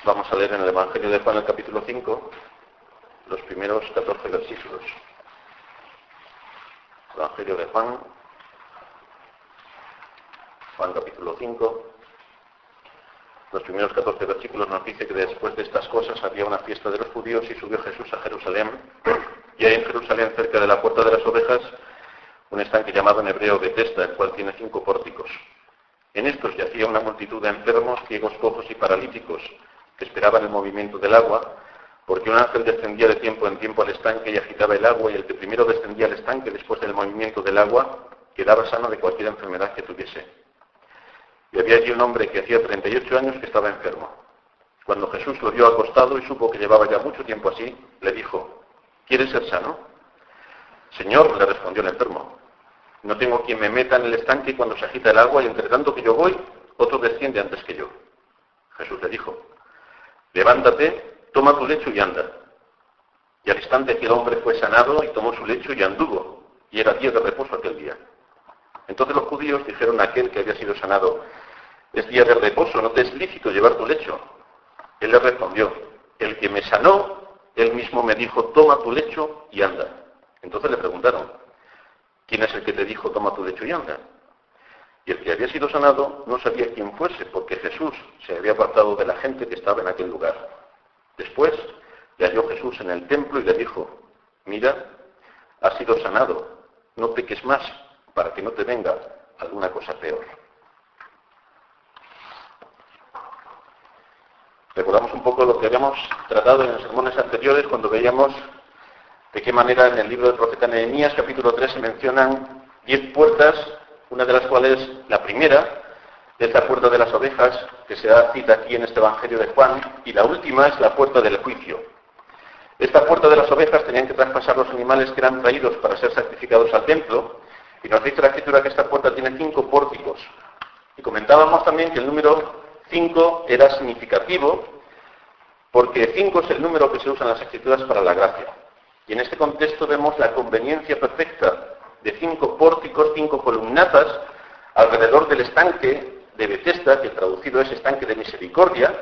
Vamos a leer en el Evangelio de Juan, el capítulo 5, los primeros 14 versículos. Evangelio de Juan capítulo 5, los primeros 14 versículos nos dice que después de estas cosas había una fiesta de los judíos y subió Jesús a Jerusalén. Y hay en Jerusalén, cerca de la puerta de las ovejas, un estanque llamado en hebreo Betesda, el cual tiene 5 pórticos. En estos yacía una multitud de enfermos, ciegos, cojos y paralíticos, que esperaban el movimiento del agua, porque un ángel descendía de tiempo en tiempo al estanque y agitaba el agua, y el que primero descendía al estanque después del movimiento del agua, quedaba sano de cualquier enfermedad que tuviese. Y había allí un hombre que hacía 38 años que estaba enfermo. Cuando Jesús lo vio acostado y supo que llevaba ya mucho tiempo así, le dijo: ¿Quieres ser sano? Señor, le respondió el enfermo, no tengo quien me meta en el estanque cuando se agita el agua, y entre tanto que yo voy, otro desciende antes que yo. Jesús le dijo: levántate, toma tu lecho y anda. Y al instante aquel hombre fue sanado y tomó su lecho y anduvo, y era día de reposo aquel día. Entonces los judíos dijeron a aquel que había sido sanado: es día de reposo, no te es lícito llevar tu lecho. Él le respondió: el que me sanó, él mismo me dijo: toma tu lecho y anda. Entonces le preguntaron: ¿quién es el que te dijo toma tu lecho y anda? Y el que había sido sanado no sabía quién fuese, porque Jesús se había apartado de la gente que estaba en aquel lugar. Después le halló Jesús en el templo y le dijo: mira, has sido sanado, no peques más, para que no te venga alguna cosa peor. Recordamos un poco lo que habíamos tratado en los sermones anteriores cuando veíamos de qué manera en el libro del profeta Nehemías, capítulo 3, se mencionan 10 puertas, una de las cuales, la primera, es la puerta de las ovejas, que se da cita aquí en este Evangelio de Juan, y la última es la puerta del juicio. Esta puerta de las ovejas tenían que traspasar los animales que eran traídos para ser sacrificados al templo, y nos dice la Escritura que esta puerta tiene 5 pórticos. Y comentábamos también que el número 5 era significativo, porque 5 es el número que se usa en las Escrituras para la gracia. Y en este contexto vemos la conveniencia perfecta de 5 pórticos, 5 columnatas, alrededor del estanque de Betesda, que traducido es estanque de misericordia,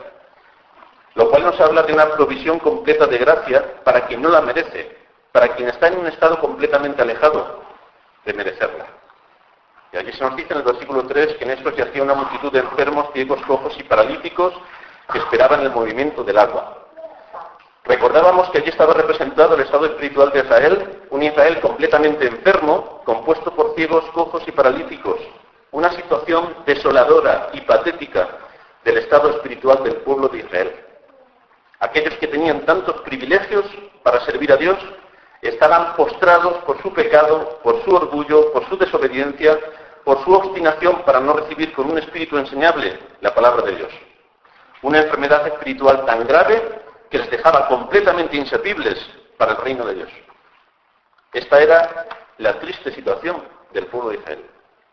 lo cual nos habla de una provisión completa de gracia para quien no la merece, para quien está en un estado completamente alejado de merecerla. Y allí se nos dice en el versículo 3 que en estos yacía una multitud de enfermos, ciegos, cojos y paralíticos que esperaban el movimiento del agua. Recordábamos que allí estaba representado el estado espiritual de Israel, un Israel completamente enfermo, compuesto por ciegos, cojos y paralíticos. Una situación desoladora y patética del estado espiritual del pueblo de Israel. Aquellos que tenían tantos privilegios para servir a Dios estaban postrados por su pecado, por su orgullo, por su desobediencia, por su obstinación para no recibir con un espíritu enseñable la palabra de Dios. Una enfermedad espiritual tan grave que les dejaba completamente inservibles para el reino de Dios. Esta era la triste situación del pueblo de Israel.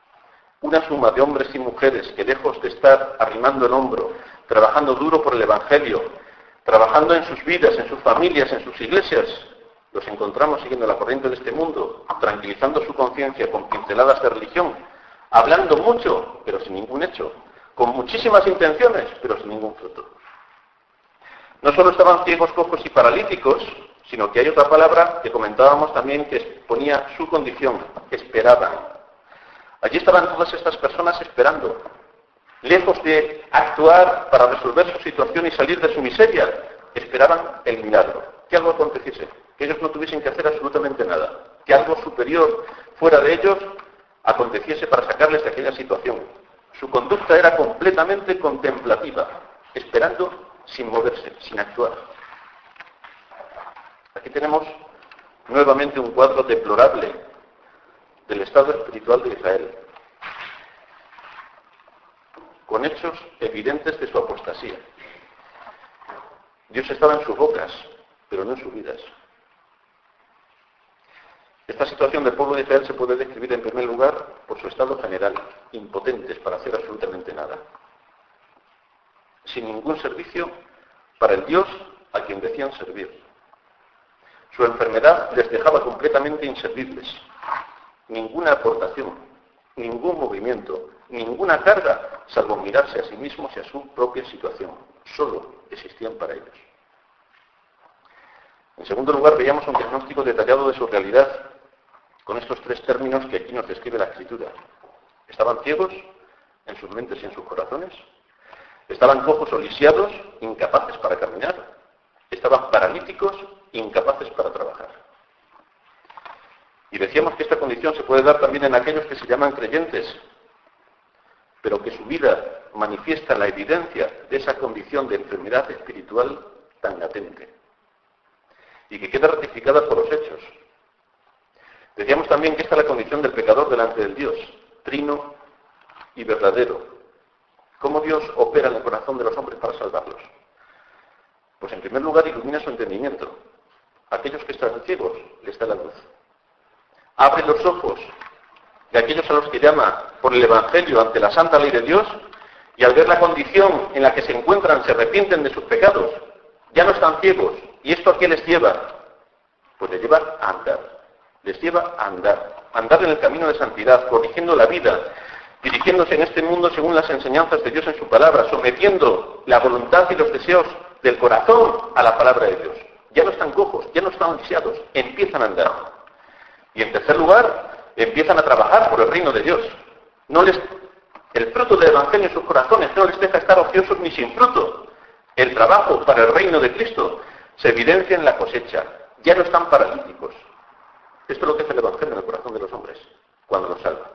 Una suma de hombres y mujeres que, lejos de estar arrimando el hombro, trabajando duro por el Evangelio, trabajando en sus vidas, en sus familias, en sus iglesias, los encontramos siguiendo la corriente de este mundo, tranquilizando su conciencia con pinceladas de religión, hablando mucho, pero sin ningún hecho, con muchísimas intenciones, pero sin ningún fruto. No solo estaban ciegos, cojos y paralíticos, sino que hay otra palabra que comentábamos también que exponía su condición: esperaban. Allí estaban todas estas personas esperando, lejos de actuar para resolver su situación y salir de su miseria, esperaban el milagro, que algo aconteciese, que ellos no tuviesen que hacer absolutamente nada, que algo superior fuera de ellos aconteciese para sacarles de aquella situación. Su conducta era completamente contemplativa, esperando sin moverse, sin actuar. Aquí tenemos nuevamente un cuadro deplorable del estado espiritual de Israel, con hechos evidentes de su apostasía. Dios estaba en sus bocas, pero no en sus vidas. Esta situación del pueblo de Israel se puede describir en primer lugar por su estado general, impotentes para hacer absolutamente nada, sin ningún servicio para el Dios a quien decían servir. Su enfermedad les dejaba completamente inservibles, ninguna aportación, ningún movimiento, ninguna carga, salvo mirarse a sí mismos y a su propia situación. Solo existían para ellos. En segundo lugar, veíamos un diagnóstico detallado de su realidad con estos tres términos que aquí nos describe la Escritura. Estaban ciegos en sus mentes y en sus corazones. Estaban cojos o lisiados, incapaces para caminar. Estaban paralíticos, incapaces para trabajar. Y decíamos que esta condición se puede dar también en aquellos que se llaman creyentes, pero que su vida manifiesta la evidencia de esa condición de enfermedad espiritual tan latente y que queda ratificada por los hechos. Decíamos también que esta es la condición del pecador delante del Dios, trino y verdadero. ¿Cómo Dios opera en el corazón de los hombres para salvarlos? Pues en primer lugar ilumina su entendimiento. A aquellos que están ciegos les da la luz. Abre los ojos de aquellos a los que llama por el Evangelio ante la santa ley de Dios, y al ver la condición en la que se encuentran se arrepienten de sus pecados. Ya no están ciegos. ¿Y esto a qué les lleva? Pues les lleva a andar. Les lleva a andar en el camino de santidad, corrigiendo la vida, dirigiéndose en este mundo según las enseñanzas de Dios en su palabra, sometiendo la voluntad y los deseos del corazón a la palabra de Dios. Ya no están cojos, ya no están lisiados, empiezan a andar. Y en tercer lugar, empiezan a trabajar por el reino de Dios. El fruto del Evangelio en sus corazones no les deja estar ociosos ni sin fruto. El trabajo para el reino de Cristo se evidencia en la cosecha. Ya no están paralíticos. Esto es lo que hace el Evangelio en el corazón de los hombres, cuando los salva.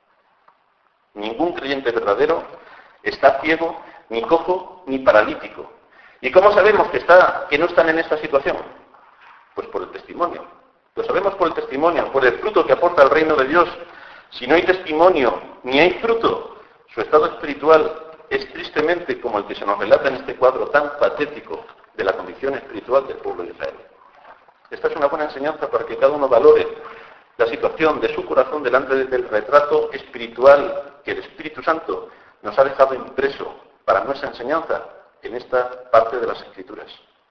Ningún creyente verdadero está ciego, ni cojo, ni paralítico. ¿Y cómo sabemos que no están en esta situación? Pues por el testimonio. Lo sabemos por el testimonio, por el fruto que aporta el reino de Dios. Si no hay testimonio, ni hay fruto, su estado espiritual es tristemente como el que se nos relata en este cuadro tan patético de la condición espiritual del pueblo de Israel. Esta es una buena enseñanza para que cada uno valore la situación de su corazón delante del retrato espiritual que el Espíritu Santo nos ha dejado impreso para nuestra enseñanza en esta parte de las Escrituras.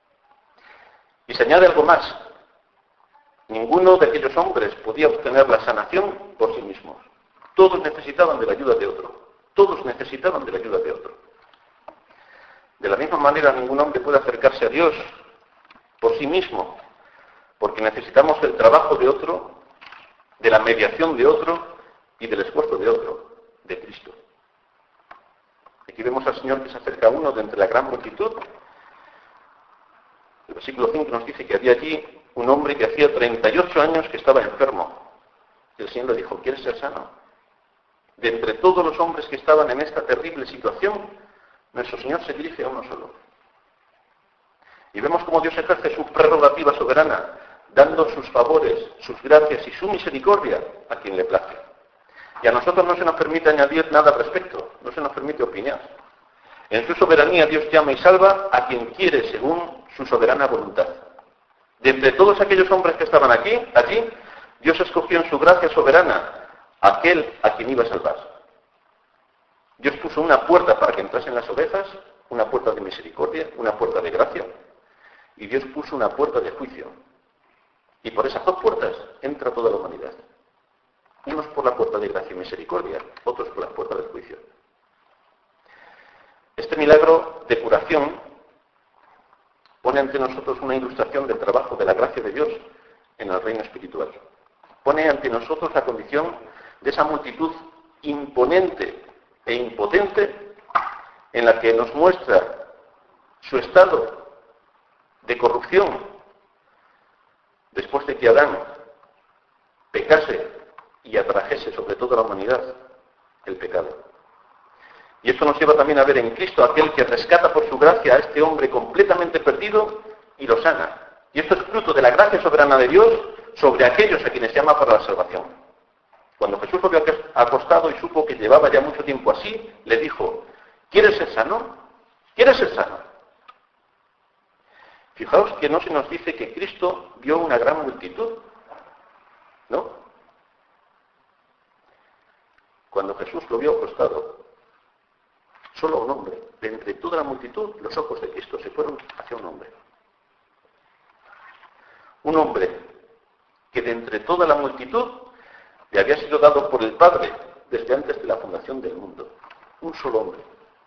Y se añade algo más. Ninguno de aquellos hombres podía obtener la sanación por sí mismos. Todos necesitaban de la ayuda de otro. Todos necesitaban de la ayuda de otro. De la misma manera, ningún hombre puede acercarse a Dios por sí mismo, porque necesitamos del trabajo de otro, de la mediación de otro y del esfuerzo de otro, de Cristo. Aquí vemos al Señor que se acerca a uno de entre la gran multitud. El versículo 5 nos dice que había allí un hombre que hacía 38 años que estaba enfermo. Y el Señor le dijo, ¿quieres ser sano? De entre todos los hombres que estaban en esta terrible situación, nuestro Señor se dirige a uno solo. Y vemos cómo Dios ejerce su prerrogativa soberana, dando sus favores, sus gracias y su misericordia a quien le place. Y a nosotros no se nos permite añadir nada al respecto, no se nos permite opinar. En su soberanía Dios llama y salva a quien quiere según su soberana voluntad. De entre todos aquellos hombres que estaban allí, Dios escogió en su gracia soberana a aquel a quien iba a salvar. Dios puso una puerta para que entrasen las ovejas, una puerta de misericordia, una puerta de gracia, y Dios puso una puerta de juicio. Y por esas dos puertas entra toda la humanidad. Unos por la puerta de gracia y misericordia, otros por la puerta del juicio. Este milagro de curación pone ante nosotros una ilustración del trabajo de la gracia de Dios en el reino espiritual. Pone ante nosotros la condición de esa multitud imponente e impotente en la que nos muestra su estado de corrupción después de que Adán pecase y atrajese sobre toda la humanidad el pecado. Y esto nos lleva también a ver en Cristo aquel que rescata por su gracia a este hombre completamente perdido y lo sana. Y esto es fruto de la gracia soberana de Dios sobre aquellos a quienes llama para la salvación. Cuando Jesús lo vio acostado y supo que llevaba ya mucho tiempo así, le dijo, ¿quieres ser sano? ¿Quieres ser sano? Fijaos que no se nos dice que Cristo vio una gran multitud, ¿no? Cuando Jesús lo vio acostado, solo un hombre, de entre toda la multitud, los ojos de Cristo se fueron hacia un hombre. Un hombre que de entre toda la multitud le había sido dado por el Padre desde antes de la fundación del mundo. Un solo hombre.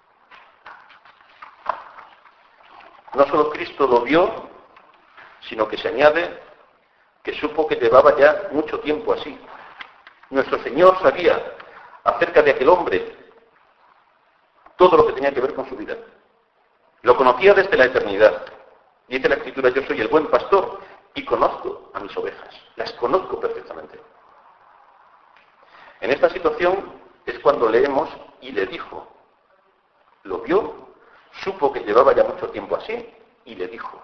No solo Cristo lo vio, sino que se añade que supo que llevaba ya mucho tiempo así. Nuestro Señor sabía acerca de aquel hombre todo lo que tenía que ver con su vida. Lo conocía desde la eternidad. Dice la Escritura, yo soy el buen pastor y conozco a mis ovejas. Las conozco perfectamente. En esta situación es cuando leemos y le dijo. Lo vio, supo que llevaba ya mucho tiempo así y le dijo.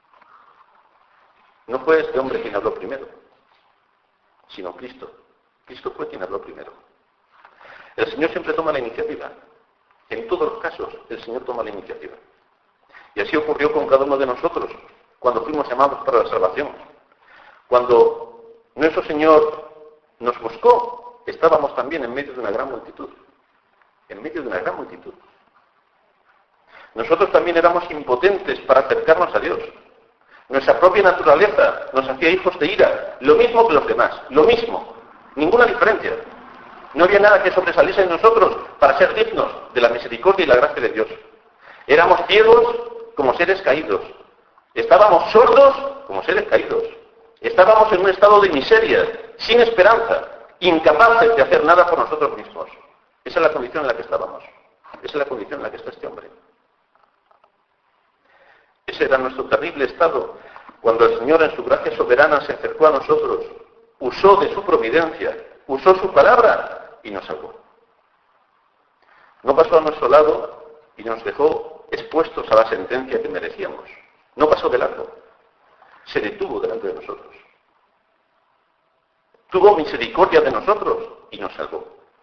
No fue este hombre quien habló primero, sino Cristo. Cristo fue quien habló primero. El Señor siempre toma la iniciativa. En todos los casos, el Señor toma la iniciativa. Y así ocurrió con cada uno de nosotros, cuando fuimos llamados para la salvación. Cuando nuestro Señor nos buscó, estábamos también en medio de una gran multitud. En medio de una gran multitud. Nosotros también éramos impotentes para acercarnos a Dios. Nuestra propia naturaleza nos hacía hijos de ira, lo mismo que los demás, lo mismo, ninguna diferencia. No había nada que sobresaliese en nosotros para ser dignos de la misericordia y la gracia de Dios. Éramos ciegos como seres caídos. Estábamos sordos como seres caídos. Estábamos en un estado de miseria, sin esperanza, incapaces de hacer nada por nosotros mismos. Esa es la condición en la que estábamos. Esa es la condición en la que está este hombre. Ese era nuestro terrible estado cuando el Señor en su gracia soberana se acercó a nosotros, usó de su providencia, usó su palabra y nos salvó. No pasó a nuestro lado y nos dejó expuestos a la sentencia que merecíamos. No pasó de largo. Se detuvo delante de nosotros. Tuvo misericordia de nosotros y nos salvó.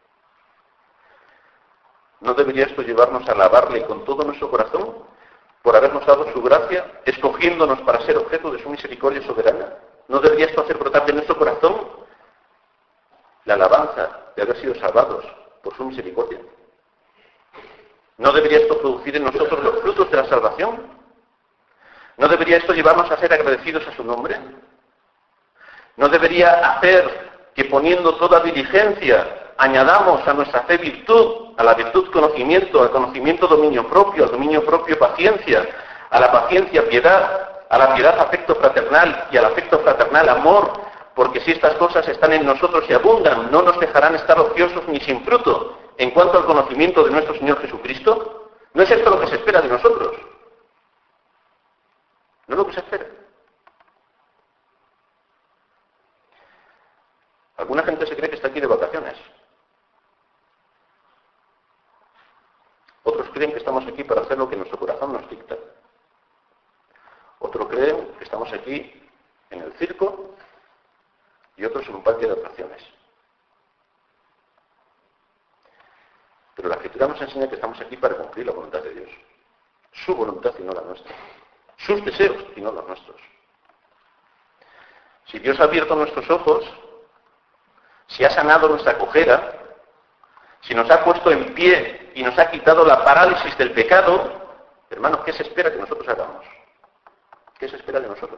¿No debería esto llevarnos a alabarle con todo nuestro corazón por habernos dado su gracia, escogiéndonos para ser objeto de su misericordia soberana? ¿No debería esto hacer brotar de nuestro corazón la alabanza de haber sido salvados por su misericordia? ¿No debería esto producir en nosotros los frutos de la salvación? ¿No debería esto llevarnos a ser agradecidos a su nombre? ¿No debería hacer que poniendo toda diligencia añadamos a nuestra fe virtud, a la virtud conocimiento, al conocimiento dominio propio, al dominio propio paciencia, a la paciencia piedad, a la piedad afecto fraternal y al afecto fraternal amor? Porque si estas cosas están en nosotros y abundan, no nos dejarán estar ociosos ni sin fruto. En cuanto al conocimiento de nuestro Señor Jesucristo, ¿no es esto lo que se espera de nosotros? No es lo que se espera. Alguna gente se cree que está aquí de vacaciones. Otros creen que estamos aquí para hacer lo que nuestro corazón nos dicta. Otros creen que estamos aquí en el circo y otros en un parque de atracciones. Pero la Escritura nos enseña que estamos aquí para cumplir la voluntad de Dios. Su voluntad y no la nuestra. Sus deseos y no los nuestros. Si Dios ha abierto nuestros ojos, si ha sanado nuestra cojera, si nos ha puesto en pie y nos ha quitado la parálisis del pecado, hermanos, ¿qué se espera que nosotros hagamos? ¿Qué se espera de nosotros?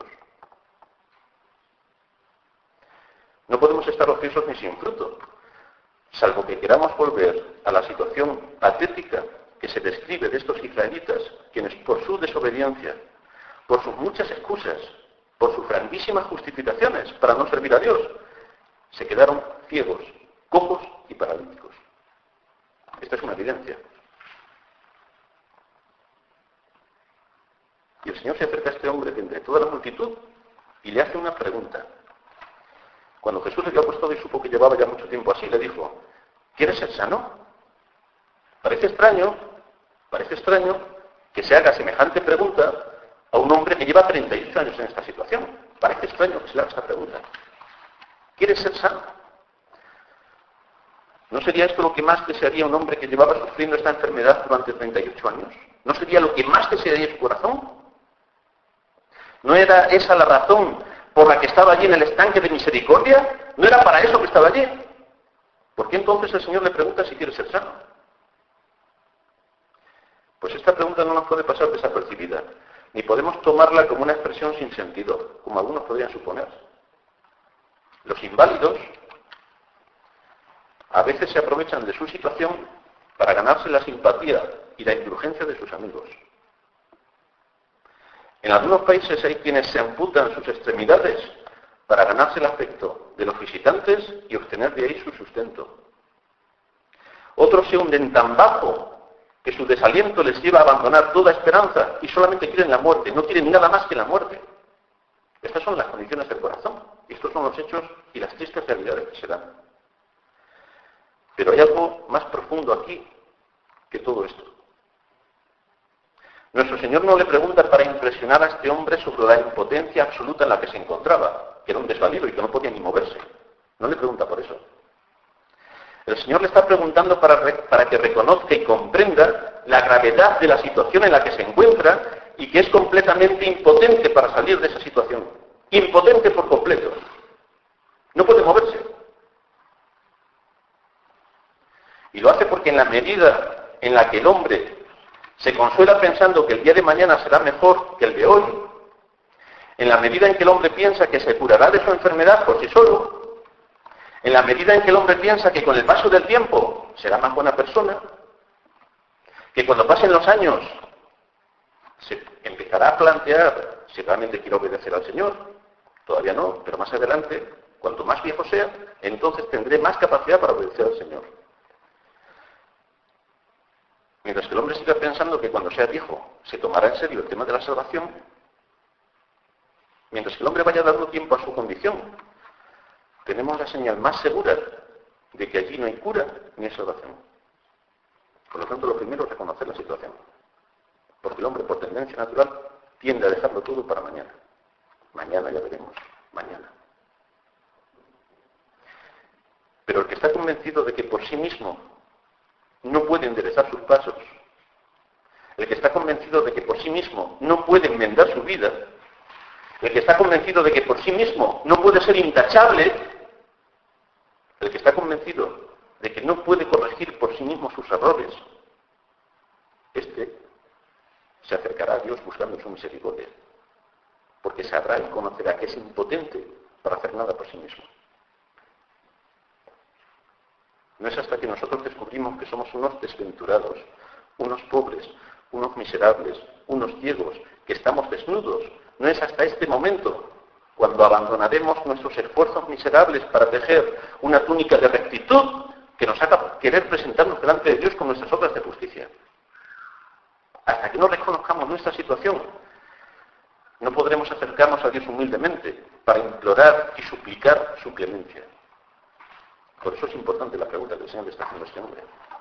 No podemos estar ociosos ni sin fruto, salvo que queramos volver a la situación patética que se describe de estos israelitas, quienes por su desobediencia, por sus muchas excusas, por sus grandísimas justificaciones para no servir a Dios, se quedaron ciegos, cojos y paralíticos. Esta es una evidencia. Y el Señor se acerca a este hombre de entre toda la multitud y le hace una pregunta. Cuando Jesús le dio apostado y supo que llevaba ya mucho tiempo así, le dijo, ¿quieres ser sano? Parece extraño que se haga semejante pregunta a un hombre que lleva 38 años en esta situación. Parece extraño que se le haga esta pregunta. ¿Quieres ser sano? ¿No sería esto lo que más desearía un hombre que llevaba sufriendo esta enfermedad durante 38 años? ¿No sería lo que más desearía su corazón? ¿No era esa la razón por la que estaba allí en el estanque de misericordia? ¿No era para eso que estaba allí? ¿Por qué entonces el Señor le pregunta si quiere ser sano? Pues esta pregunta no nos puede pasar desapercibida, ni podemos tomarla como una expresión sin sentido, como algunos podrían suponer. Los inválidos, a veces se aprovechan de su situación para ganarse la simpatía y la indulgencia de sus amigos. En algunos países hay quienes se amputan sus extremidades para ganarse el afecto de los visitantes y obtener de ahí su sustento. Otros se hunden tan bajo que su desaliento les lleva a abandonar toda esperanza y solamente quieren la muerte, no quieren nada más que la muerte. Estas son las condiciones del corazón, y estos son los hechos y las tristes realidades que se dan. Pero hay algo más profundo aquí que todo esto. Nuestro Señor no le pregunta para impresionar a este hombre sobre la impotencia absoluta en la que se encontraba, que era un desvalido y que no podía ni moverse. No le pregunta por eso. El Señor le está preguntando para que reconozca y comprenda la gravedad de la situación en la que se encuentra y que es completamente impotente para salir de esa situación. Impotente por completo. No puede moverse. Y lo hace porque en la medida en la que el hombre se consuela pensando que el día de mañana será mejor que el de hoy, en la medida en que el hombre piensa que se curará de su enfermedad por sí solo, en la medida en que el hombre piensa que con el paso del tiempo será más buena persona, que cuando pasen los años se empezará a plantear si realmente quiere obedecer al Señor, todavía no, pero más adelante, cuanto más viejo sea, entonces tendré más capacidad para obedecer al Señor. Mientras que el hombre siga pensando que cuando sea viejo se tomará en serio el tema de la salvación, mientras que el hombre vaya dando tiempo a su condición, tenemos la señal más segura de que allí no hay cura ni hay salvación. Por lo tanto, lo primero es reconocer la situación. Porque el hombre, por tendencia natural, tiende a dejarlo todo para mañana. Mañana ya veremos. Mañana. Pero el que está convencido de que por sí mismo no puede enderezar sus pasos, el que está convencido de que por sí mismo no puede enmendar su vida, el que está convencido de que por sí mismo no puede ser intachable, el que está convencido de que no puede corregir por sí mismo sus errores, este se acercará a Dios buscando su misericordia, porque sabrá y conocerá que es impotente para hacer nada por sí mismo. No es hasta que nosotros descubrimos que somos unos desventurados, unos pobres, unos miserables, unos ciegos, que estamos desnudos. No es hasta este momento cuando abandonaremos nuestros esfuerzos miserables para tejer una túnica de rectitud que nos haga querer presentarnos delante de Dios con nuestras obras de justicia. Hasta que no reconozcamos nuestra situación, no podremos acercarnos a Dios humildemente para implorar y suplicar su clemencia. Por eso es importante la pregunta que el Señor le está haciendo a este hombre.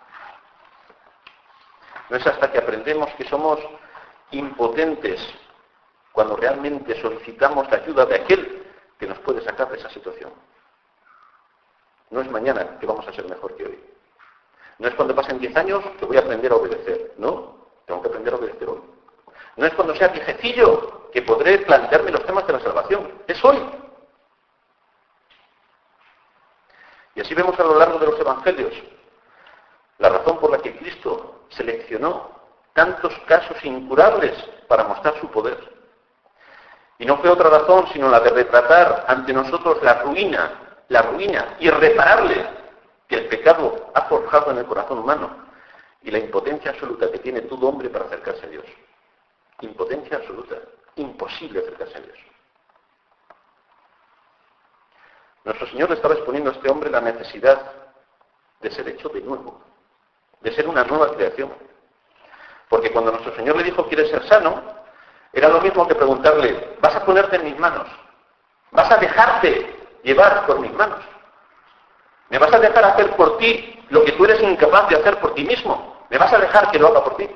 No es hasta que aprendemos que somos impotentes cuando realmente solicitamos la ayuda de aquel que nos puede sacar de esa situación. No es mañana que vamos a ser mejor que hoy. No es cuando pasen 10 años que voy a aprender a obedecer. No, tengo que aprender a obedecer hoy. No es cuando sea viejecillo que podré plantearme los temas de la salvación. Es hoy. Y así vemos a lo largo de los evangelios la razón por la que Cristo seleccionó tantos casos incurables para mostrar su poder. Y no fue otra razón sino la de retratar ante nosotros la ruina irreparable que el pecado ha forjado en el corazón humano y la impotencia absoluta que tiene todo hombre para acercarse a Dios. Impotencia absoluta, imposible acercarse a Dios. Nuestro Señor le estaba exponiendo a este hombre la necesidad de ser hecho de nuevo, de ser una nueva creación. Porque cuando nuestro Señor le dijo, ¿quieres ser sano?, era lo mismo que preguntarle, ¿vas a ponerte en mis manos? ¿Vas a dejarte llevar por mis manos? ¿Me vas a dejar hacer por ti lo que tú eres incapaz de hacer por ti mismo? ¿Me vas a dejar que lo haga por ti?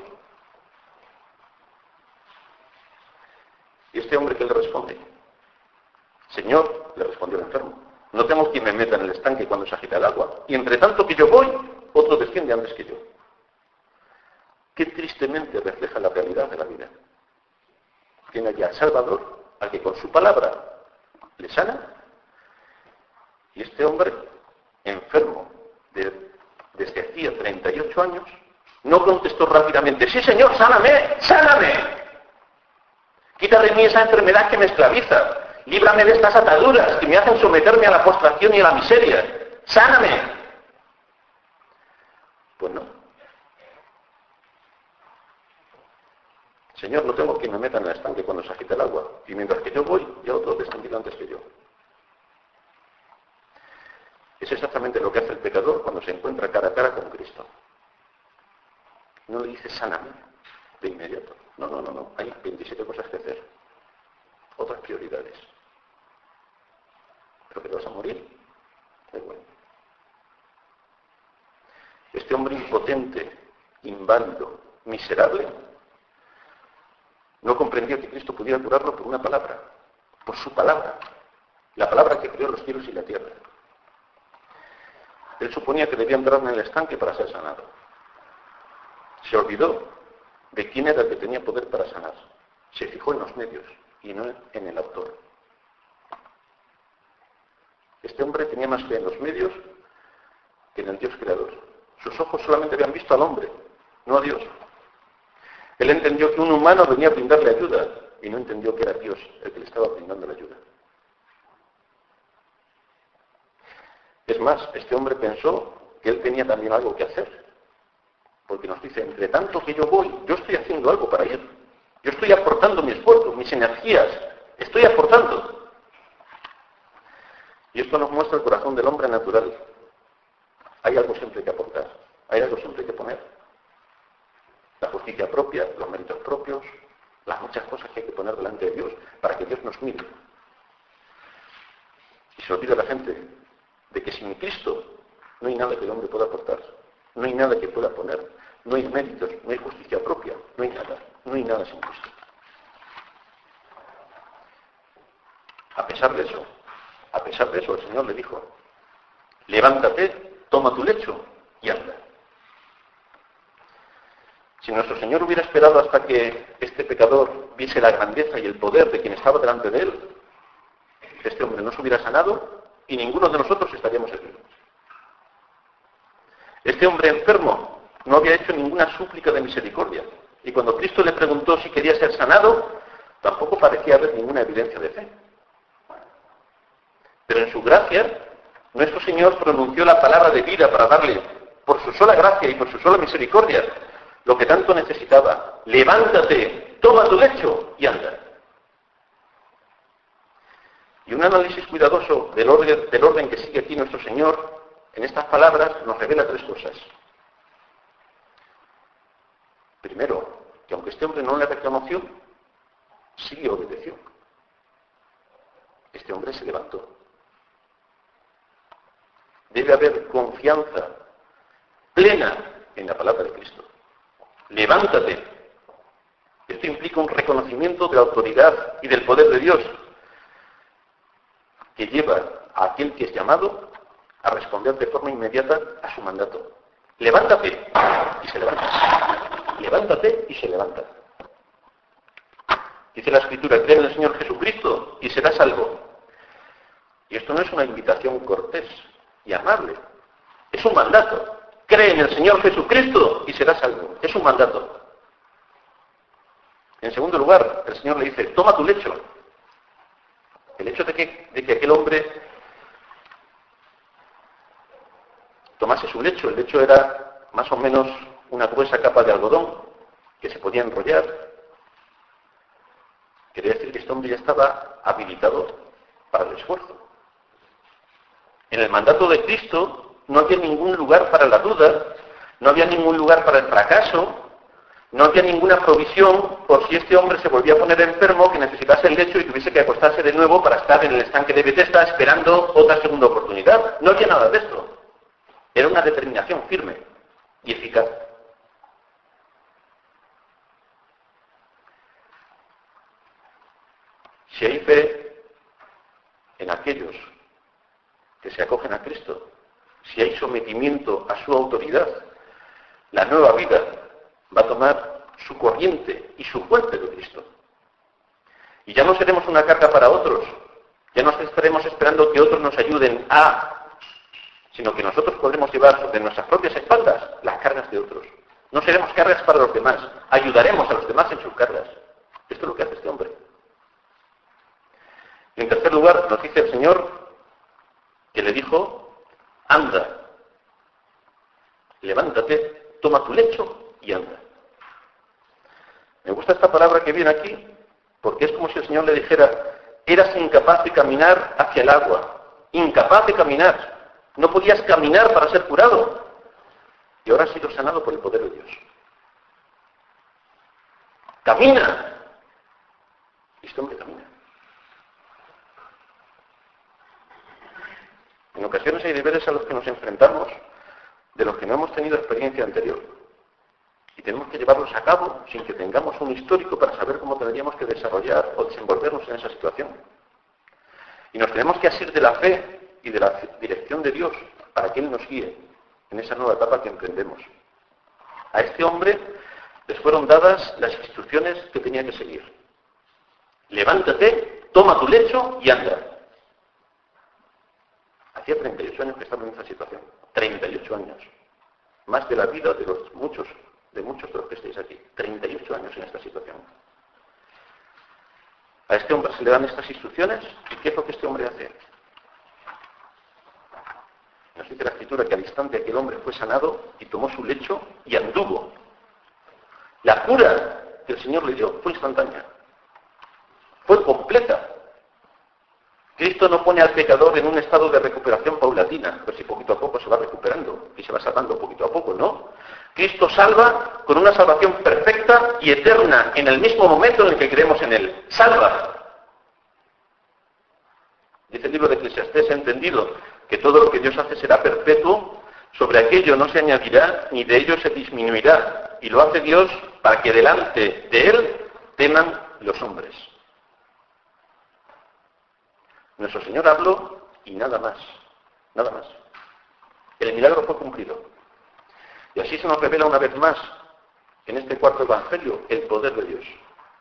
Y este hombre, ¿qué le responde? Señor, le respondió el enfermo, no tengo quien me meta en el estanque cuando se agita el agua. Y entre tanto que yo voy, otro desciende antes que yo. Qué tristemente refleja la realidad de la vida. Tiene allá al Salvador, al que con su palabra le sana, y este hombre, enfermo desde hacía 38 años, no contestó rápidamente, sí Señor, sáname, sáname. Quita de mí esa enfermedad que me esclaviza. Líbrame de estas ataduras que me hacen someterme a la postración y a la miseria. Sáname. Pues no. Señor, no tengo quien me meta en el estanque cuando se agita el agua. Y mientras que yo voy, ya otros están yendo antes que yo. Es exactamente lo que hace el pecador cuando se encuentra cara a cara con Cristo. No le dice sáname de inmediato. No. Hay 27 cosas que hacer. Otras prioridades. Pero que te vas a morir. Da igual. Este hombre impotente, inválido, miserable, no comprendió que Cristo pudiera curarlo por una palabra, por su palabra, la palabra que creó los cielos y la tierra. Él suponía que debía entrar en el estanque para ser sanado. Se olvidó de quién era el que tenía poder para sanar. Se fijó en los medios y no en el autor. Este hombre tenía más fe en los medios que en el Dios creador. Sus ojos solamente habían visto al hombre, no a Dios. Él entendió que un humano venía a brindarle ayuda y no entendió que era Dios el que le estaba brindando la ayuda. Es más, este hombre pensó que él tenía también algo que hacer. Porque nos dice, entre tanto que yo voy, yo estoy haciendo algo para ir. Yo estoy aportando mi esfuerzo, mis energías. Estoy aportando. Y esto nos muestra el corazón del hombre natural. Hay algo siempre que aportar. Hay algo siempre que poner. La justicia propia, los méritos propios, las muchas cosas que hay que poner delante de Dios para que Dios nos mire. Y se olvida la gente de que sin Cristo no hay nada que el hombre pueda aportar, no hay nada que pueda poner, no hay méritos, no hay justicia propia, no hay nada sin Cristo. A pesar de eso, el Señor le dijo, levántate, toma tu lecho y anda. Si nuestro Señor hubiera esperado hasta que este pecador viese la grandeza y el poder de quien estaba delante de él, este hombre no se hubiera sanado y ninguno de nosotros estaríamos aquí. Este hombre enfermo no había hecho ninguna súplica de misericordia y cuando Cristo le preguntó si quería ser sanado, tampoco parecía haber ninguna evidencia de fe. Pero en su gracia, nuestro Señor pronunció la palabra de vida para darle, por su sola gracia y por su sola misericordia, lo que tanto necesitaba. Levántate, toma tu lecho y anda. Y un análisis cuidadoso del orden que sigue aquí nuestro Señor, en estas palabras nos revela tres cosas. Primero, que aunque este hombre no le reconoció, sí le obedeció. Este hombre se levantó. Debe haber confianza plena en la palabra de Cristo. Levántate. Esto implica un reconocimiento de la autoridad y del poder de Dios que lleva a aquel que es llamado a responder de forma inmediata a su mandato. Levántate y se levanta. Levántate y se levanta. Dice la Escritura, cree en el Señor Jesucristo y serás salvo. Y esto no es una invitación cortés y amable. Es un mandato. Cree en el Señor Jesucristo y serás salvo. Es un mandato. En segundo lugar, el Señor le dice, toma tu lecho. El hecho de que aquel hombre tomase su lecho, el lecho era más o menos una gruesa capa de algodón que se podía enrollar. Quería decir que este hombre ya estaba habilitado para el esfuerzo. En el mandato de Cristo no había ningún lugar para la duda, no había ningún lugar para el fracaso, no había ninguna provisión por si este hombre se volvía a poner enfermo, que necesitase el lecho y tuviese que acostarse de nuevo para estar en el estanque de Betesda esperando otra segunda oportunidad. No había nada de esto. Era una determinación firme y eficaz. Si hay fe en aquellos que se acogen a Cristo, si hay sometimiento a su autoridad, la nueva vida va a tomar su corriente y su fuente de Cristo. Y ya no seremos una carga para otros, ya no estaremos esperando que otros nos ayuden sino que nosotros podremos llevar sobre nuestras propias espaldas las cargas de otros. No seremos cargas para los demás, ayudaremos a los demás en sus cargas. Esto es lo que hace este hombre. Y en tercer lugar, nos dice el Señor que le dijo, anda. levántate, toma tu lecho y anda. Me gusta esta palabra que viene aquí, porque es como si el Señor le dijera, eras incapaz de caminar hacia el agua, incapaz de caminar, no podías caminar para ser curado, y ahora has sido sanado por el poder de Dios. ¡Camina! Y este hombre camina. En ocasiones hay deberes a los que nos enfrentamos, de los que no hemos tenido experiencia anterior. Y tenemos que llevarlos a cabo sin que tengamos un histórico para saber cómo tendríamos que desarrollar o desenvolvernos en esa situación. Y nos tenemos que asir de la fe y de la dirección de Dios para que Él nos guíe en esa nueva etapa que emprendemos. A este hombre les fueron dadas las instrucciones que tenía que seguir. Levántate, toma tu lecho y anda. Hacía 38 años que estaba en esa situación. 38 años. Más de la vida de muchos de los que estáis aquí. 38 años en esta situación. A este hombre se le dan estas instrucciones, ¿y qué es lo que este hombre hace? Nos dice la Escritura que al instante aquel hombre fue sanado y tomó su lecho y anduvo. La cura que el Señor le dio fue instantánea. Fue completa. Cristo no pone al pecador en un estado de recuperación paulatina, pero si poquito a poco se va recuperando y se va salvando poquito a poco, ¿no? Cristo salva con una salvación perfecta y eterna en el mismo momento en el que creemos en Él. Salva. Dice el libro de Eclesiastés, he entendido que todo lo que Dios hace será perpetuo, sobre aquello no se añadirá ni de ello se disminuirá, y lo hace Dios para que delante de Él teman los hombres. Nuestro Señor habló y nada más, nada más. El milagro fue cumplido. Y así se nos revela una vez más, en este cuarto evangelio, el poder de Dios.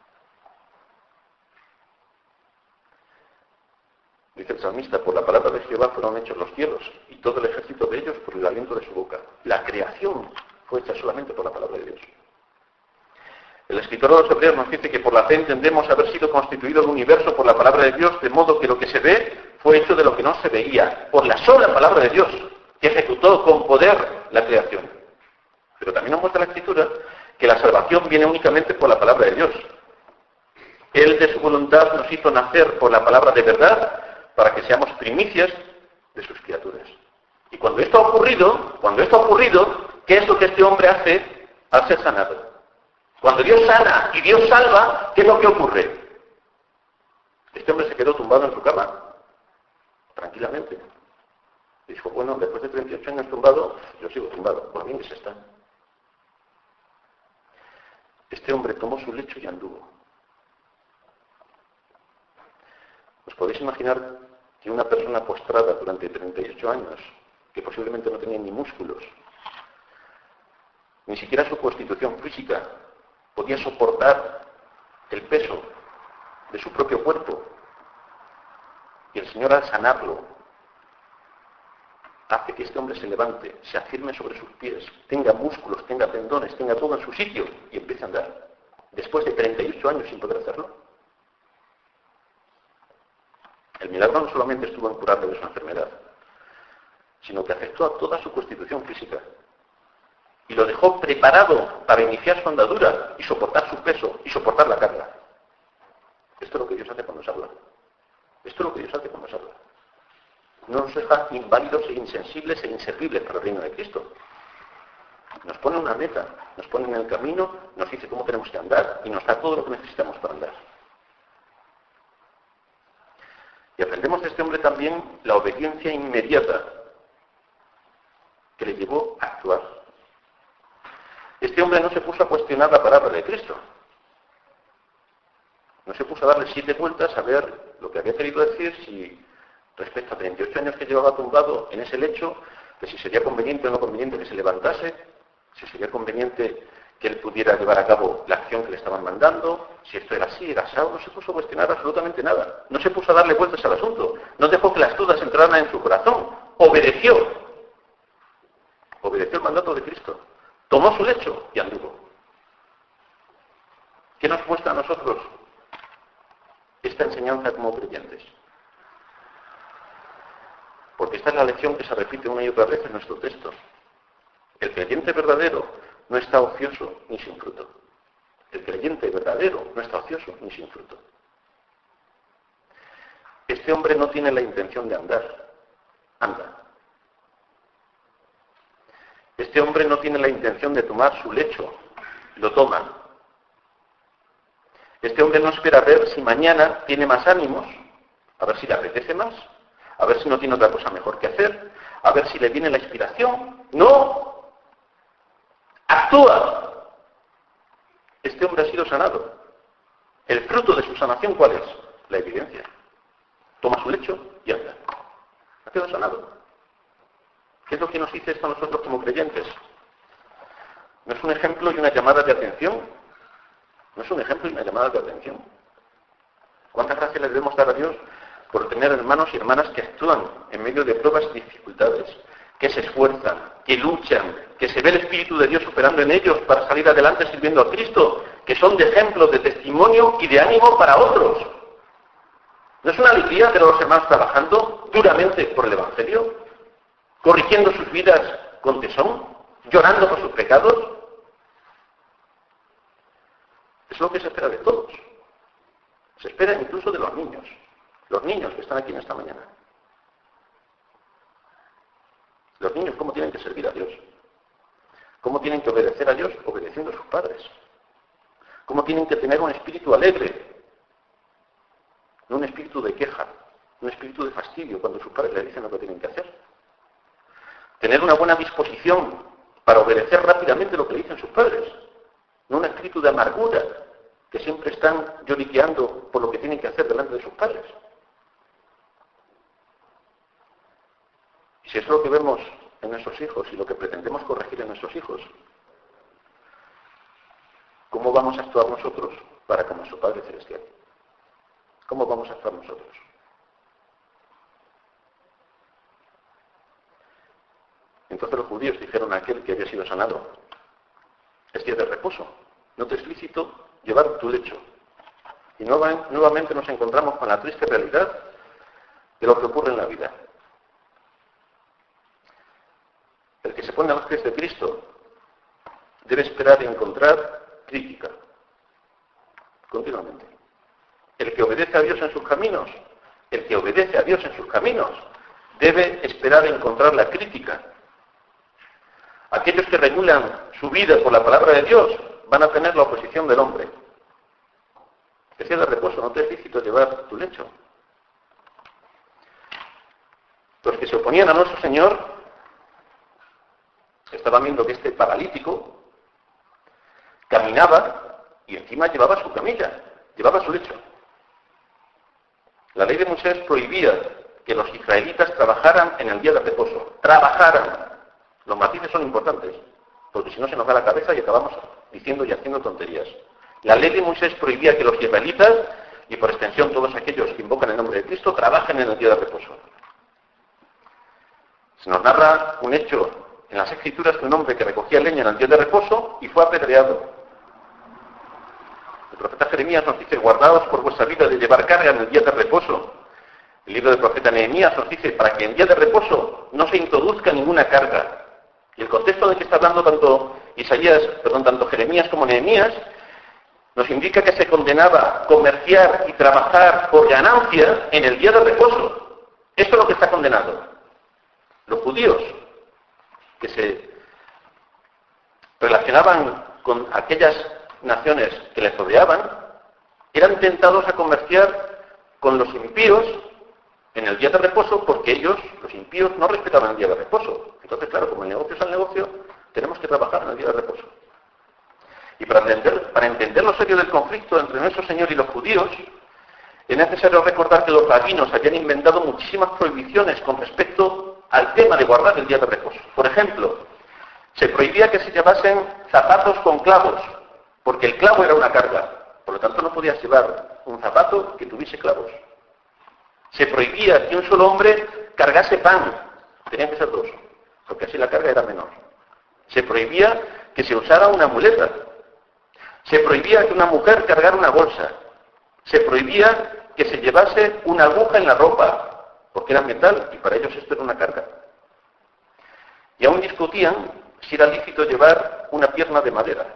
Dice el salmista, por la palabra de Jehová fueron hechos los cielos, y todo el ejército de ellos por el aliento de su boca. La creación fue hecha solamente por la palabra de Dios. El escritor de los Hebreos nos dice que por la fe entendemos haber sido constituido el universo por la palabra de Dios, de modo que lo que se ve fue hecho de lo que no se veía, por la sola palabra de Dios, que ejecutó con poder la creación. Pero también nos muestra la Escritura que la salvación viene únicamente por la palabra de Dios. Él de su voluntad nos hizo nacer por la palabra de verdad para que seamos primicias de sus criaturas. Y cuando esto ha ocurrido, ¿qué es lo que este hombre hace al ser sanado? Cuando Dios sana y Dios salva, ¿qué es lo que ocurre? Este hombre se quedó tumbado en su cama, tranquilamente. Dijo, bueno, después de 38 años tumbado, yo sigo tumbado, por bien que se está. Este hombre tomó su lecho y anduvo. ¿Os podéis imaginar que una persona postrada durante 38 años, que posiblemente no tenía ni músculos, ni siquiera su constitución física, podía soportar el peso de su propio cuerpo? Y el Señor, al sanarlo, hace que este hombre se levante, se afirme sobre sus pies, tenga músculos, tenga tendones, tenga todo en su sitio y empiece a andar. Después de 38 años sin poder hacerlo. El milagro no solamente estuvo en curarle de su enfermedad, sino que afectó a toda su constitución física. Y lo dejó preparado para iniciar su andadura y soportar su peso y soportar la carga. Esto es lo que Dios hace cuando nos habla. Esto es lo que Dios hace cuando nos habla. No nos deja inválidos e insensibles e inservibles para el reino de Cristo. Nos pone una meta, nos pone en el camino, nos dice cómo tenemos que andar y nos da todo lo que necesitamos para andar. Y aprendemos de este hombre también la obediencia inmediata que le llevó a actuar. Este hombre no se puso a cuestionar la palabra de Cristo. No se puso a darle 7 vueltas a ver lo que había querido decir, si respecto a 38 años que llevaba tumbado en ese lecho, que si sería conveniente o no conveniente que se levantase, si sería conveniente que él pudiera llevar a cabo la acción que le estaban mandando, si esto era así, era asado. No se puso a cuestionar absolutamente nada. No se puso a darle vueltas al asunto. No dejó que las dudas entraran en su corazón. Obedeció. Obedeció el mandato de Cristo. Tomó su lecho y anduvo. ¿Qué nos muestra a nosotros esta enseñanza como creyentes? Porque esta es la lección que se repite una y otra vez en nuestro texto. El creyente verdadero no está ocioso ni sin fruto. El creyente verdadero no está ocioso ni sin fruto. Este hombre no tiene la intención de andar. Anda. Este hombre no tiene la intención de tomar su lecho. Lo toma. Este hombre no espera ver si mañana tiene más ánimos, a ver si le apetece más, a ver si no tiene otra cosa mejor que hacer, a ver si le viene la inspiración. ¡No! ¡Actúa! Este hombre ha sido sanado. ¿El fruto de su sanación cuál es? La evidencia. Toma su lecho y anda. Ha quedado sanado. ¿Qué es lo que nos dice esto a nosotros como creyentes? ¿No es un ejemplo y una llamada de atención? ¿No es un ejemplo y una llamada de atención? ¿Cuántas gracias le debemos dar a Dios por tener hermanos y hermanas que actúan en medio de pruebas y dificultades, que se esfuerzan, que luchan, que se ve el Espíritu de Dios operando en ellos para salir adelante sirviendo a Cristo, que son de ejemplo, de testimonio y de ánimo para otros? ¿No es una alegría ver a los hermanos trabajando duramente por el Evangelio, corrigiendo sus vidas con tesón, llorando por sus pecados? Es lo que se espera de todos. Se espera incluso de los niños que están aquí en esta mañana. Los niños, ¿cómo tienen que servir a Dios? ¿Cómo tienen que obedecer a Dios obedeciendo a sus padres? ¿Cómo tienen que tener un espíritu alegre? No un espíritu de queja, un espíritu de fastidio cuando sus padres les dicen lo que tienen que hacer. Tener una buena disposición para obedecer rápidamente lo que le dicen sus padres. No un espíritu de amargura, que siempre están lloriqueando por lo que tienen que hacer delante de sus padres. Y si es lo que vemos en nuestros hijos y lo que pretendemos corregir en nuestros hijos, ¿cómo vamos a actuar nosotros para con nuestro Padre Celestial? ¿Cómo vamos a actuar nosotros? Entonces los judíos dijeron a aquel que había sido sanado: es día de reposo, no te es lícito llevar tu lecho. Y nuevamente nos encontramos con la triste realidad de lo que ocurre en la vida. El que se pone a los pies de Cristo debe esperar y encontrar crítica continuamente. El que obedece a Dios en sus caminos, debe esperar y encontrar la crítica. Aquellos que regulan su vida por la palabra de Dios van a tener la oposición del hombre. Es día de reposo, no te es lícito llevar tu lecho. Los que se oponían a nuestro Señor estaban viendo que este paralítico caminaba y encima llevaba su camilla, llevaba su lecho. La ley de Moisés prohibía que los israelitas trabajaran en el día de reposo. Trabajaran. Los matices son importantes, porque si no se nos da la cabeza y acabamos diciendo y haciendo tonterías. La ley de Moisés prohibía que los israelitas, y por extensión todos aquellos que invocan el nombre de Cristo, trabajen en el día de reposo. Se nos narra un hecho en las Escrituras de un hombre que recogía leña en el día de reposo y fue apedreado. El profeta Jeremías nos dice: guardaos por vuestra vida de llevar carga en el día de reposo. El libro del profeta Nehemías nos dice: para que en día de reposo no se introduzca ninguna carga. Y el contexto del que está hablando tanto Jeremías como Nehemías nos indica que se condenaba comerciar y trabajar por ganancia en el día de reposo. Esto es lo que está condenado. Los judíos que se relacionaban con aquellas naciones que les rodeaban eran tentados a comerciar con los impíos en el día de reposo, porque ellos, los impíos, no respetaban el día de reposo. Entonces, claro, como el negocio es el negocio, tenemos que trabajar en el día de reposo. Y para entender lo serio del conflicto entre nuestro Señor y los judíos, es necesario recordar que los rabinos habían inventado muchísimas prohibiciones con respecto al tema de guardar el día de reposo. Por ejemplo, se prohibía que se llevasen zapatos con clavos, porque el clavo era una carga. Por lo tanto, no podías llevar un zapato que tuviese clavos. Se prohibía que un solo hombre cargase pan. Tenían que ser dos, porque así la carga era menor. Se prohibía que se usara una muleta. Se prohibía que una mujer cargara una bolsa. Se prohibía que se llevase una aguja en la ropa, porque era metal y para ellos esto era una carga. Y aún discutían si era lícito llevar una pierna de madera.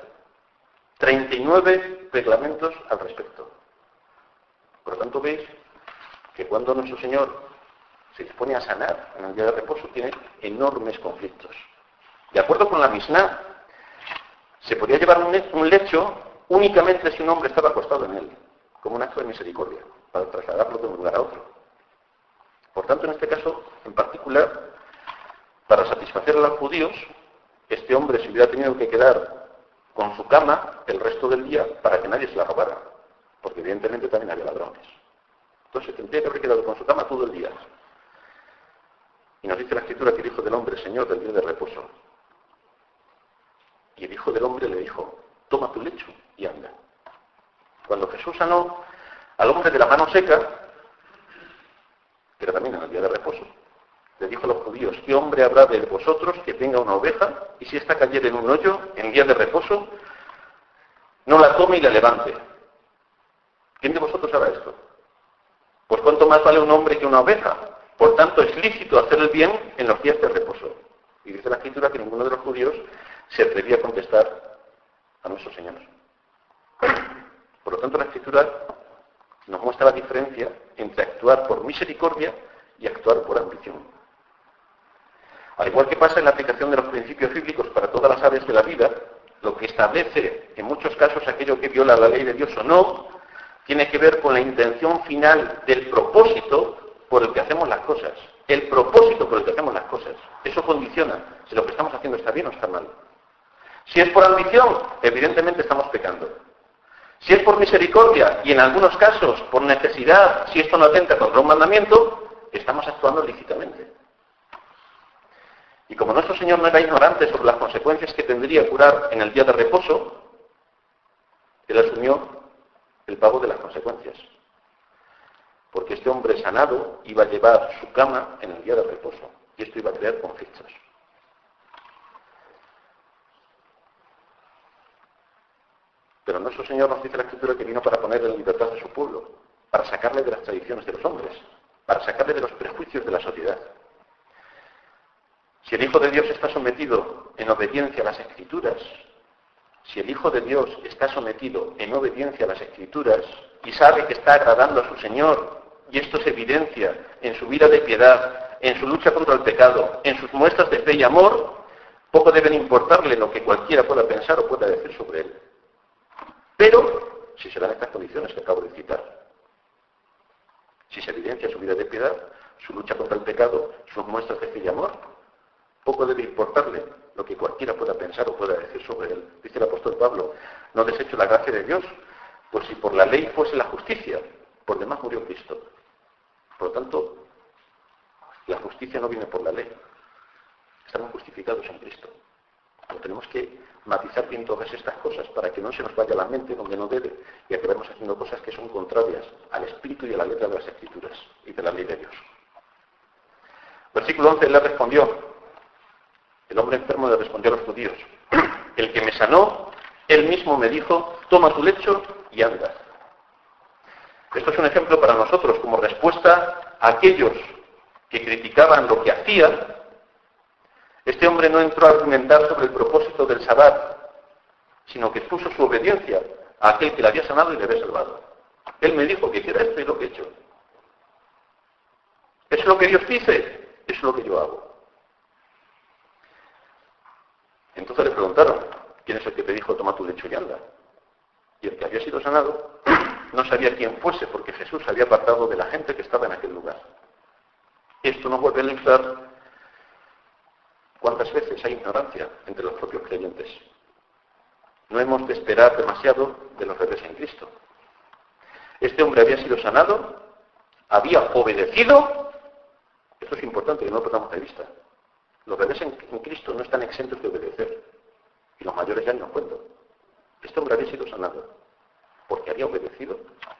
39 reglamentos al respecto. Por lo tanto, veis que cuando nuestro Señor se dispone a sanar en el día de reposo, tiene enormes conflictos. De acuerdo con la Misná, se podía llevar un lecho únicamente si un hombre estaba acostado en él, como un acto de misericordia, para trasladarlo de un lugar a otro. Por tanto, en este caso, en particular, para satisfacer a los judíos, este hombre se hubiera tenido que quedar con su cama el resto del día para que nadie se la robara, porque evidentemente también había ladrones. Entonces tendría que haber quedado con su cama todo el día. Y nos dice la Escritura que el Hijo del Hombre, Señor del día de reposo. Y el Hijo del Hombre le dijo, toma tu lecho y anda. Cuando Jesús sanó al hombre de la mano seca, que era también en el día de reposo, le dijo a los judíos, ¿qué hombre habrá de vosotros que tenga una oveja y si ésta cayere en un hoyo en el día de reposo, no la tome y la levante? ¿Quién de vosotros hará esto? Pues cuánto más vale un hombre que una oveja. Por tanto, es lícito hacer el bien en los días de reposo. Y dice la Escritura que ninguno de los judíos se atrevía a contestar a nuestro Señor. Por lo tanto, la Escritura nos muestra la diferencia entre actuar por misericordia y actuar por ambición. Al igual que pasa en la aplicación de los principios bíblicos para todas las áreas de la vida, lo que establece en muchos casos aquello que viola la ley de Dios o no, tiene que ver con la intención final del propósito por el que hacemos las cosas. El propósito por el que hacemos las cosas. Eso condiciona si lo que estamos haciendo está bien o está mal. Si es por ambición, evidentemente estamos pecando. Si es por misericordia y en algunos casos por necesidad, si esto no atenta contra un mandamiento, estamos actuando lícitamente. Y como nuestro Señor no era ignorante sobre las consecuencias que tendría curar en el día de reposo, Él asumió el pago de las consecuencias. Porque este hombre sanado iba a llevar su cama en el día de reposo. Y esto iba a crear conflictos. Pero nuestro Señor nos dice la Escritura que vino para poner en libertad a su pueblo, para sacarle de las tradiciones de los hombres, para sacarle de los prejuicios de la sociedad. Si el Hijo de Dios está sometido en obediencia a las Escrituras, si el Hijo de Dios está sometido en obediencia a las Escrituras y sabe que está agradando a su Señor, y esto se evidencia en su vida de piedad, en su lucha contra el pecado, en sus muestras de fe y amor, poco deben importarle lo que cualquiera pueda pensar o pueda decir sobre él. Pero, si se dan estas condiciones que acabo de citar, si se evidencia su vida de piedad, su lucha contra el pecado, sus muestras de fe y amor, poco debe importarle lo que cualquiera pueda pensar o pueda decir sobre él. Dice el apóstol Pablo, no desecho la gracia de Dios, pues si por la ley fuese la justicia, por demás murió Cristo. Por lo tanto, la justicia no viene por la ley. Estamos justificados en Cristo. Pero tenemos que matizar bien todas estas cosas para que no se nos vaya la mente donde no debe y acabemos haciendo cosas que son contrarias al espíritu y a la letra de las Escrituras y de la ley de Dios. Versículo 11, él le respondió, el hombre enfermo le respondió a los judíos, el que me sanó, él mismo me dijo, toma tu lecho y anda. Esto es un ejemplo para nosotros como respuesta a aquellos que criticaban lo que hacía. Este hombre no entró a argumentar sobre el propósito del Sabbat, sino que expuso su obediencia a aquel que le había sanado y le había salvado. Él me dijo que hiciera esto y lo que he hecho. ¿Es lo que Dios dice? Eso es lo que yo hago. Entonces le preguntaron, ¿quién es el que te dijo toma tu lecho y anda? Y el que había sido sanado no sabía quién fuese, porque Jesús se había apartado de la gente que estaba en aquel lugar. Esto nos vuelve a ilustrar cuántas veces hay ignorancia entre los propios creyentes. No hemos de esperar demasiado de los bebés en Cristo. Este hombre había sido sanado, había obedecido. Esto es importante que no lo perdamos de vista. Los bebés en Cristo no están exentos de obedecer. Y los mayores ya no cuento. Este hombre había sido sanado porque había obedecido.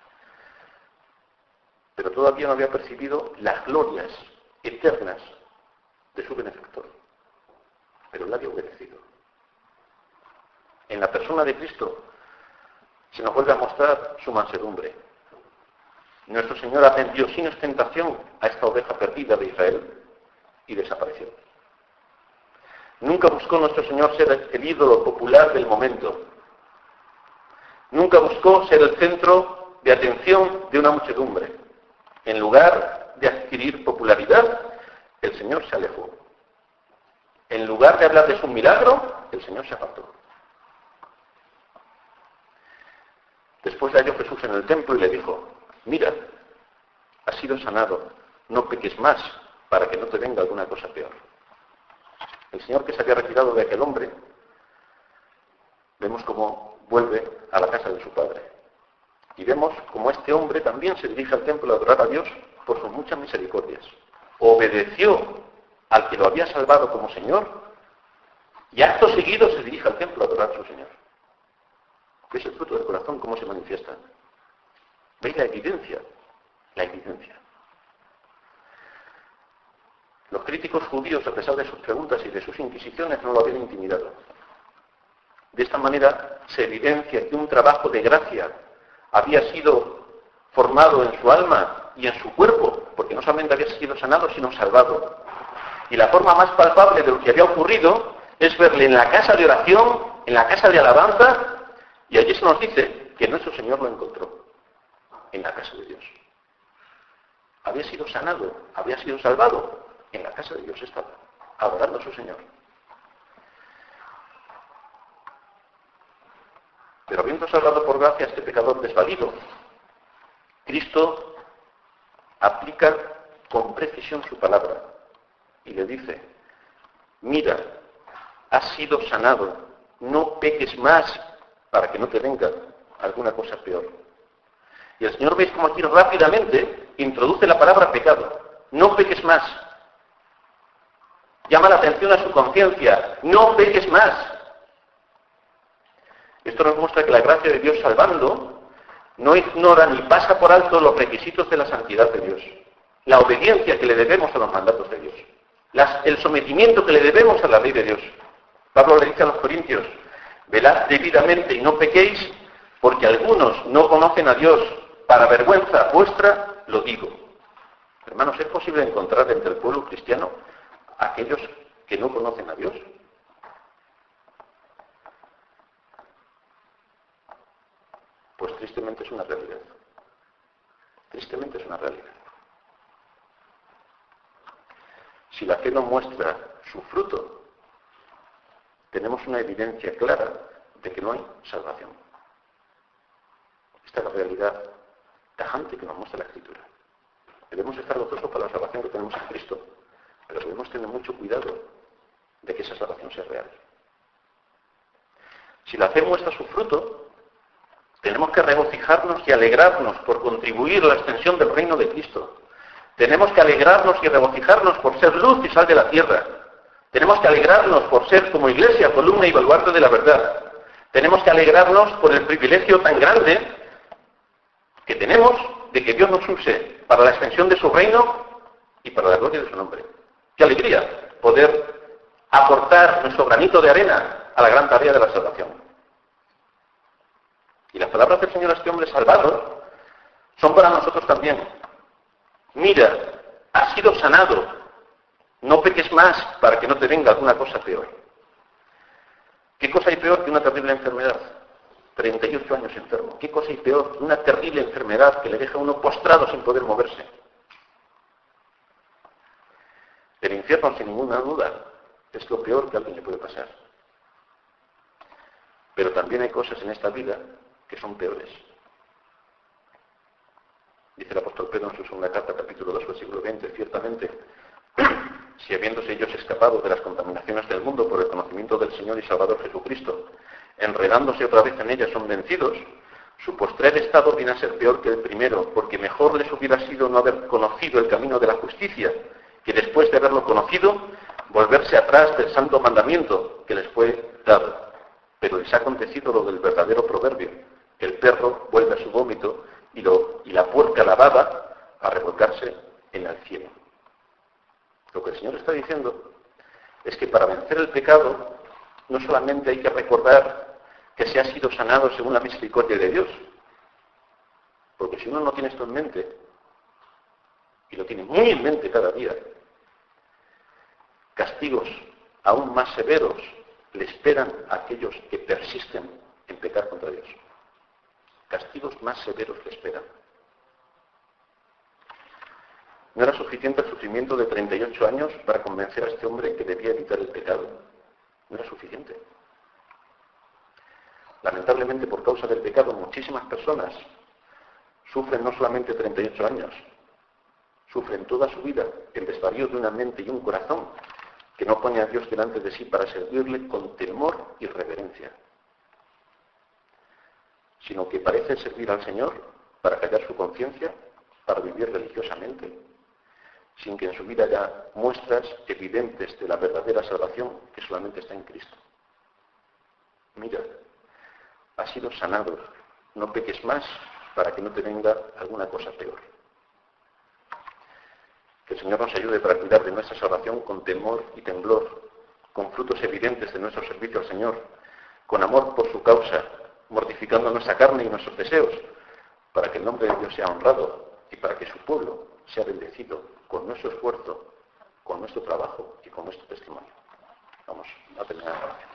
Pero todavía no había percibido las glorias eternas de su benefactor. Pero él había obedecido. En la persona de Cristo se nos vuelve a mostrar su mansedumbre. Nuestro Señor atendió sin ostentación a esta oveja perdida de Israel y desapareció. Nunca buscó nuestro Señor ser el ídolo popular del momento. Nunca buscó ser el centro de atención de una muchedumbre. En lugar de adquirir popularidad, el Señor se alejó. En lugar de hablar de su milagro, el Señor se apartó. Después le halló Jesús en el templo y le dijo: mira, has sido sanado, no peques más para que no te venga alguna cosa peor. El Señor, que se había retirado de aquel hombre, vemos cómo vuelve a la casa de su Padre. Y vemos cómo este hombre también se dirige al templo a adorar a Dios por sus muchas misericordias. Obedeció al que lo había salvado como Señor y acto seguido se dirige al templo a adorar a su Señor. ¿Veis el fruto del corazón cómo se manifiesta? ¿Veis la evidencia? La evidencia. Los críticos judíos, a pesar de sus preguntas y de sus inquisiciones, no lo habían intimidado. De esta manera se evidencia que un trabajo de gracia había sido formado en su alma y en su cuerpo, porque no solamente había sido sanado, sino salvado. Y la forma más palpable de lo que había ocurrido es verle en la casa de oración, en la casa de alabanza, y allí se nos dice que nuestro Señor lo encontró, en la casa de Dios. Había sido sanado, había sido salvado, en la casa de Dios estaba, adorando a su Señor. Pero habiendo salvado por gracia a este pecador desvalido, Cristo aplica con precisión su palabra y le dice: mira, has sido sanado, no peques más para que no te venga alguna cosa peor. Y el Señor, veis como aquí rápidamente introduce la palabra pecado. No peques más. Llama la atención a su conciencia. No peques más. Esto nos muestra que la gracia de Dios salvando no ignora ni pasa por alto los requisitos de la santidad de Dios, la obediencia que le debemos a los mandatos de Dios, el sometimiento que le debemos a la ley de Dios. Pablo le dice a los corintios: velad debidamente y no pequéis, porque algunos no conocen a Dios. Para vergüenza vuestra lo digo. Hermanos, ¿es posible encontrar entre el pueblo cristiano aquellos que no conocen a Dios? Pues tristemente es una realidad. Tristemente es una realidad. Si la fe no muestra su fruto, tenemos una evidencia clara de que no hay salvación. Esta es la realidad tajante que nos muestra la Escritura. Debemos estar gozosos por la salvación que tenemos en Cristo, pero debemos tener mucho cuidado de que esa salvación sea real. Si la fe muestra su fruto, tenemos que regocijarnos y alegrarnos por contribuir a la extensión del reino de Cristo. Tenemos que alegrarnos y regocijarnos por ser luz y sal de la tierra. Tenemos que alegrarnos por ser como iglesia, columna y baluarte de la verdad. Tenemos que alegrarnos por el privilegio tan grande que tenemos de que Dios nos use para la extensión de su reino y para la gloria de su nombre. ¡Qué alegría poder aportar nuestro granito de arena a la gran tarea de la salvación! Y las palabras del Señor a este hombre salvado son para nosotros también. Mira, has sido sanado, no peques más para que no te venga alguna cosa peor. ¿Qué cosa hay peor que una terrible enfermedad? 38 años enfermo. ¿Qué cosa hay peor que una terrible enfermedad que le deja a uno postrado sin poder moverse? El infierno, sin ninguna duda, es lo peor que a alguien le puede pasar. Pero también hay cosas en esta vida que son peores. Dice el apóstol Pedro en su segunda carta, capítulo 2, versículo 20, ciertamente, si habiéndose ellos escapado de las contaminaciones del mundo por el conocimiento del Señor y Salvador Jesucristo, enredándose otra vez en ellas son vencidos, su postrer estado viene a ser peor que el primero, porque mejor les hubiera sido no haber conocido el camino de la justicia, que después de haberlo conocido, volverse atrás del santo mandamiento que les fue dado. Pero les ha acontecido lo del verdadero proverbio, que el perro vuelve a su vómito y la puerca lavada a revolcarse en el cielo. Lo que el Señor está diciendo es que para vencer el pecado no solamente hay que recordar que se ha sido sanado según la misericordia de Dios, porque si uno no tiene esto en mente, y lo tiene muy en mente cada día, castigos aún más severos le esperan a aquellos que persisten en pecar contra Dios. Castigos más severos le esperan. No era suficiente el sufrimiento de 38 años para convencer a este hombre que debía evitar el pecado. No era suficiente. Lamentablemente, por causa del pecado, muchísimas personas sufren no solamente 38 años, sufren toda su vida el desvarío de una mente y un corazón que no pone a Dios delante de sí para servirle con temor y reverencia, sino que parece servir al Señor para callar su conciencia, para vivir religiosamente, sin que en su vida haya muestras evidentes de la verdadera salvación que solamente está en Cristo. Mira, has sido sanado, no peques más para que no te venga alguna cosa peor. Que el Señor nos ayude para cuidar de nuestra salvación con temor y temblor, con frutos evidentes de nuestro servicio al Señor, con amor por su causa, mortificando nuestra carne y nuestros deseos, para que el nombre de Dios sea honrado y para que su pueblo sea bendecido con nuestro esfuerzo, con nuestro trabajo y con nuestro testimonio. Vamos a terminar la oración.